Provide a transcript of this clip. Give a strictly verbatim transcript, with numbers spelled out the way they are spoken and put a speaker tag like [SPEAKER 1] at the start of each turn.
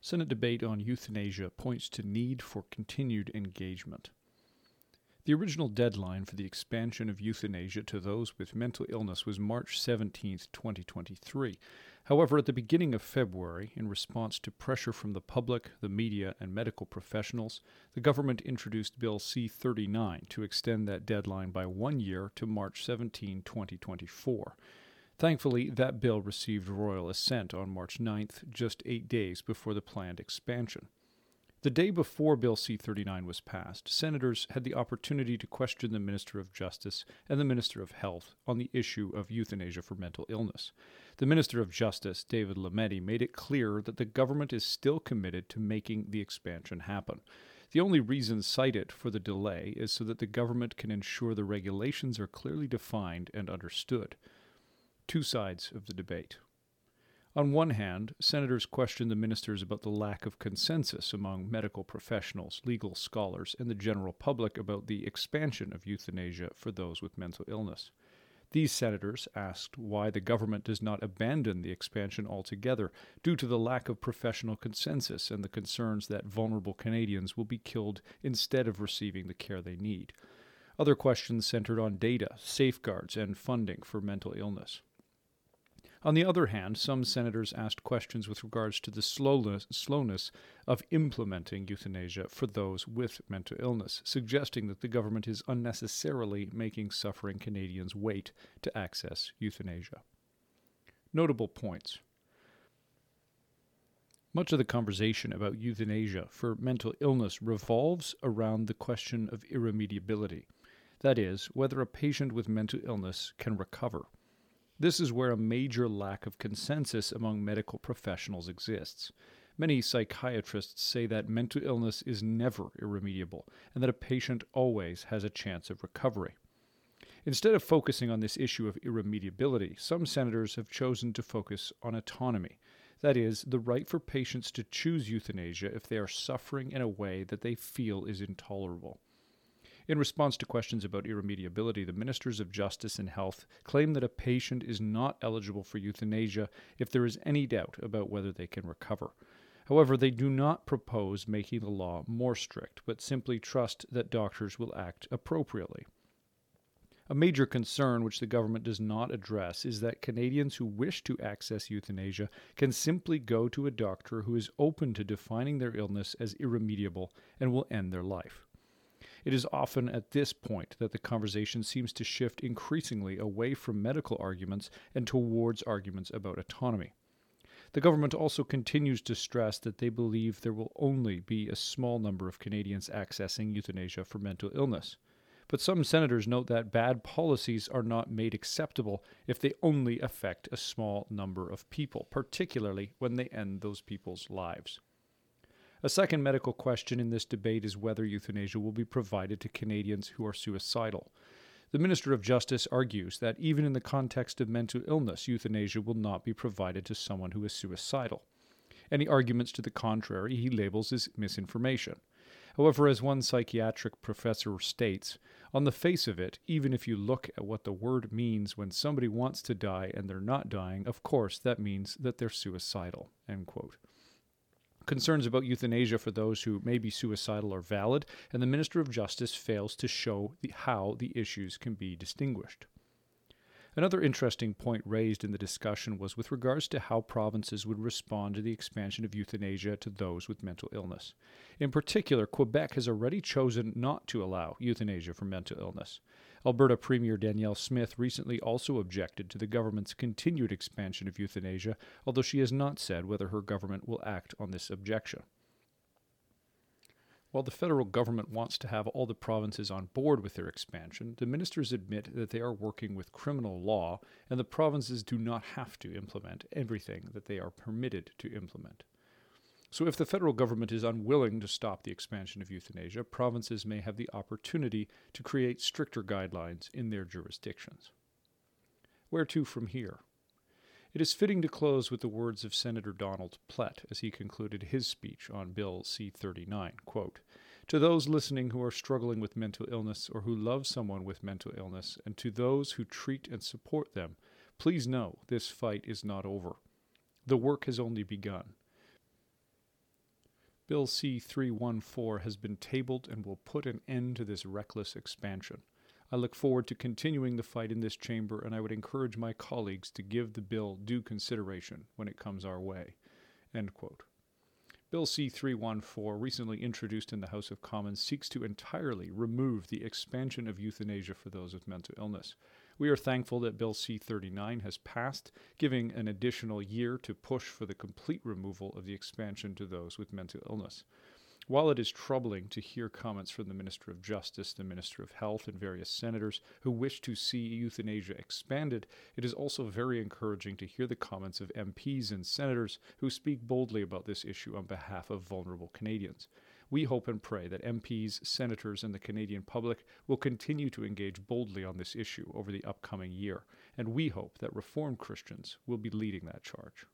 [SPEAKER 1] Senate debate on euthanasia points to need for continued engagement. The original deadline for the expansion of euthanasia to those with mental illness was March seventeenth, twenty twenty-three. However, at the beginning of February, in response to pressure from the public, the media, and medical professionals, the government introduced Bill C thirty-nine to extend that deadline by one year to March seventeenth, twenty twenty-four. Thankfully, that bill received royal assent on March ninth, just eight days before the planned expansion. The day before Bill C thirty-nine was passed, senators had the opportunity to question the Minister of Justice and the Minister of Health on the issue of euthanasia for mental illness. The Minister of Justice, David Lametti, made it clear that the government is still committed to making the expansion happen. The only reason cited for the delay is so that the government can ensure the regulations are clearly defined and understood. Two sides of the debate. On one hand, senators questioned the ministers about the lack of consensus among medical professionals, legal scholars, and the general public about the expansion of euthanasia for those with mental illness. These senators asked why the government does not abandon the expansion altogether due to the lack of professional consensus and the concerns that vulnerable Canadians will be killed instead of receiving the care they need. Other questions centered on data, safeguards, and funding for mental illness. On the other hand, some senators asked questions with regards to the slowness, slowness of implementing euthanasia for those with mental illness, suggesting that the government is unnecessarily making suffering Canadians wait to access euthanasia. Notable points. Much of the conversation about euthanasia for mental illness revolves around the question of irremediability, that is, whether a patient with mental illness can recover. This is where a major lack of consensus among medical professionals exists. Many psychiatrists say that mental illness is never irremediable and that a patient always has a chance of recovery. Instead of focusing on this issue of irremediability, some senators have chosen to focus on autonomy, that is, the right for patients to choose euthanasia if they are suffering in a way that they feel is intolerable. In response to questions about irremediability, the Ministers of Justice and Health claim that a patient is not eligible for euthanasia if there is any doubt about whether they can recover. However, they do not propose making the law more strict, but simply trust that doctors will act appropriately. A major concern which the government does not address is that Canadians who wish to access euthanasia can simply go to a doctor who is open to defining their illness as irremediable and will end their life. It is often at this point that the conversation seems to shift increasingly away from medical arguments and towards arguments about autonomy. The government also continues to stress that they believe there will only be a small number of Canadians accessing euthanasia for mental illness. But some senators note that bad policies are not made acceptable if they only affect a small number of people, particularly when they end those people's lives. A second medical question in this debate is whether euthanasia will be provided to Canadians who are suicidal. The Minister of Justice argues that even in the context of mental illness, euthanasia will not be provided to someone who is suicidal. Any arguments to the contrary he labels as misinformation. However, as one psychiatric professor states, on the face of it, even if you look at what the word means when somebody wants to die and they're not dying, of course that means that they're suicidal, end quote. Concerns about euthanasia for those who may be suicidal are valid, and the Minister of Justice fails to show the, how the issues can be distinguished. Another interesting point raised in the discussion was with regards to how provinces would respond to the expansion of euthanasia to those with mental illness. In particular, Quebec has already chosen not to allow euthanasia for mental illness. Alberta Premier Danielle Smith recently also objected to the government's continued expansion of euthanasia, although she has not said whether her government will act on this objection. While the federal government wants to have all the provinces on board with their expansion, the ministers admit that they are working with criminal law and the provinces do not have to implement everything that they are permitted to implement. So if the federal government is unwilling to stop the expansion of euthanasia, provinces may have the opportunity to create stricter guidelines in their jurisdictions. Where to from here? It is fitting to close with the words of Senator Donald Plett as he concluded his speech on Bill C thirty-nine, quote, "To those listening who are struggling with mental illness or who love someone with mental illness, and to those who treat and support them, please know this fight is not over. The work has only begun. Bill C three fourteen has been tabled and will put an end to this reckless expansion. I look forward to continuing the fight in this chamber, and I would encourage my colleagues to give the bill due consideration when it comes our way." End quote. Bill C three fourteen, recently introduced in the House of Commons, seeks to entirely remove the expansion of euthanasia for those with mental illness. We are thankful that Bill C thirty-nine has passed, giving an additional year to push for the complete removal of the expansion to those with mental illness. While it is troubling to hear comments from the Minister of Justice, the Minister of Health, and various senators who wish to see euthanasia expanded, it is also very encouraging to hear the comments of M Ps and senators who speak boldly about this issue on behalf of vulnerable Canadians. We hope and pray that M Ps, senators, and the Canadian public will continue to engage boldly on this issue over the upcoming year, and we hope that Reformed Christians will be leading that charge.